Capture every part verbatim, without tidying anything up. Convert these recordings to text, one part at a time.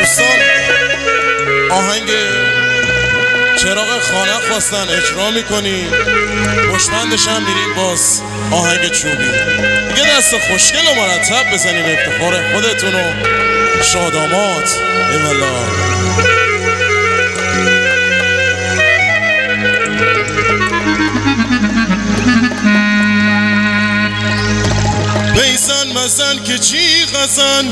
دوستان آهنگ چراغ خانه خواستن اجرا میکنیم، خوشبندش هم میریم باز آهنگ چوبی دیگه. دست خوشگل و مرتب بزنیم افتخار خودتون و شادامات. ایوالا بیزن مزن که چی غزن،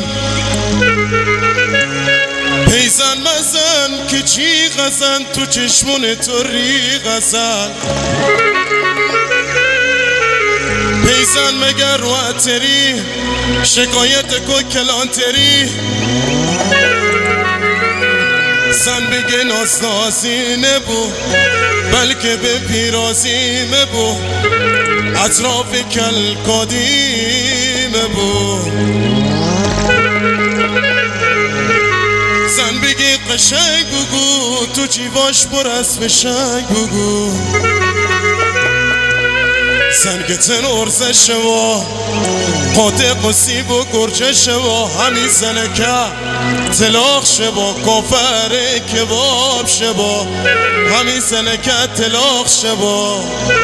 بیزن مزن که چی غزن، تو چشمون تو ری غزن. بیزن مگر رو اتری، شکایت کو کلانتری. زن بگه ناز نازینه بو، بلکه به پیرازیمه بو، اطراف کل قدیمه بو. زن بگی قشنگ بگو، تو جیواش پر از فشنگ بگو. زن که تن ارزه شوا، قاطع قصیب و گرجه شوا. همین زنه که طلاق شوا، کافر کباب شوا. همین زنه که طلاق شوا.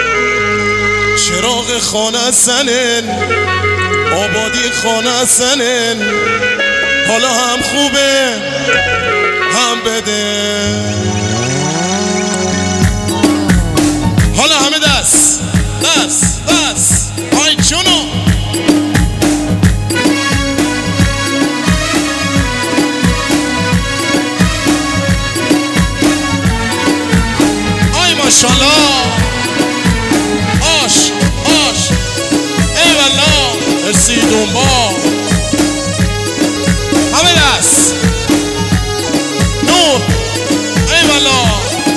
چراغ خانه زنن، آبادی خانه زنن. حالا هم خوبه هم بده، حالا همه دست دست دست. آی جونو آی ماشالله. آش آش ایوالا ارسی دنبال. همه دست نور ایوالا.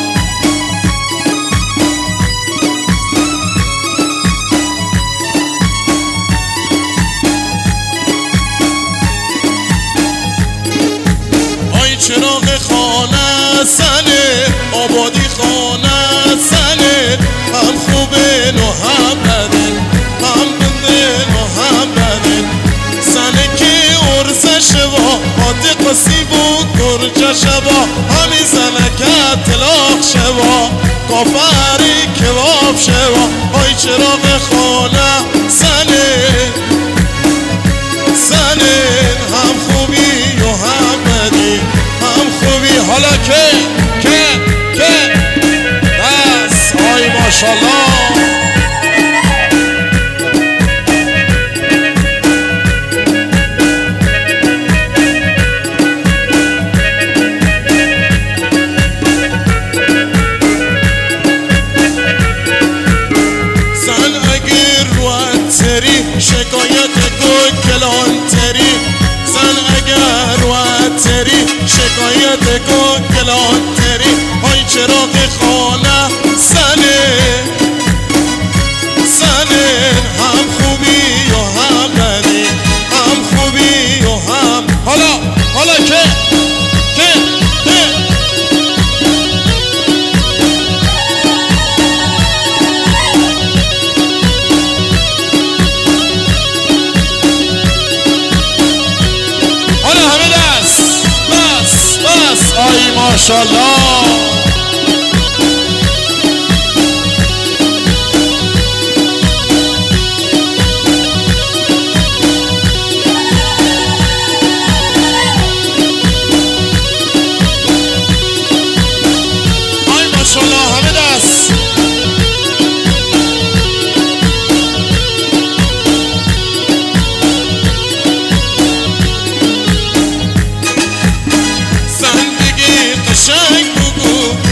آی چراغ خانه زنه، آبادی خانه زنه. هم خوبه نو هم بده، هم بنده نو هم بده. زنه که ارزه شوا، قاطع قصیب و گرجه شوا. همین زنه که طلاق شوا، کافری کباب شوا. آی چراغ خانه زنه زنه. هم خوبی و هم بدی، هم خوبی حالا که که که بس. آی ماشالله. شکایت کو کلانتری. زن اگر رو اتری، شکایت کو کلانتری. های چراغ خانه زنه زنه. هم خوبی و هم بدی، هم خوبی و هم حالا حالا که که که آی ماشالله. آی ماشالله همه دست. قشنگ بگو،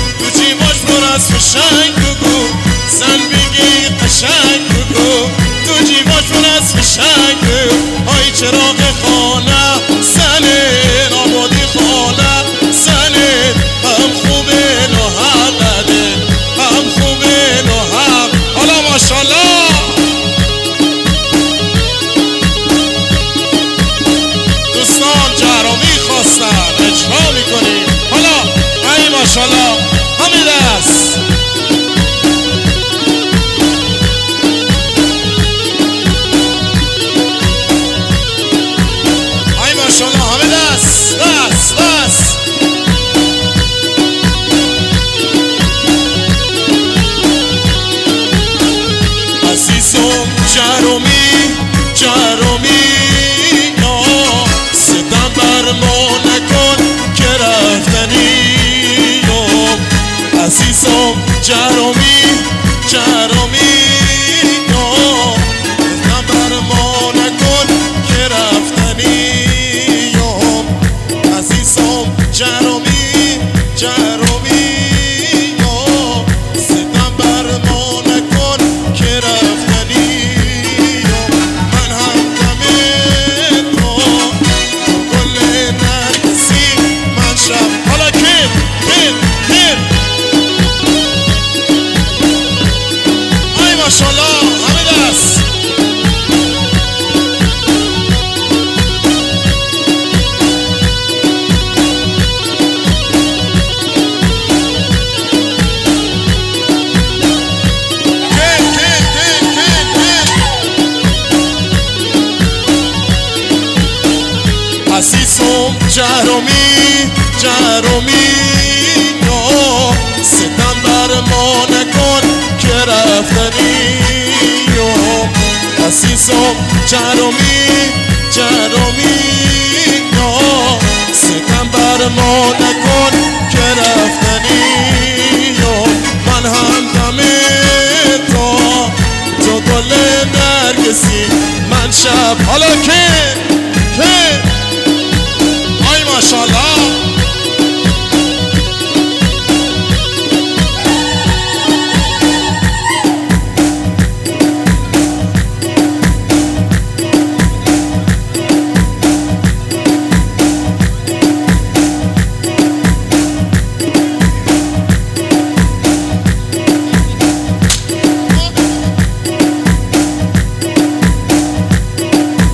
جرامی جرامی خبر ما نکن که رفتنی عزیزم جرامی جرامی ستم بر ما نکن که رفتنی من هم دم تو گل نرگسی من شب حالا کن کن کن ای ماشالله همه دست عزیزم جرامی جرامی ستم بر ما نکن که رفتنی عزیزم جرامی جرامی ستم بر ما نکن که رفتنی من هم دم تو تو گل نرگسی من شب حالا که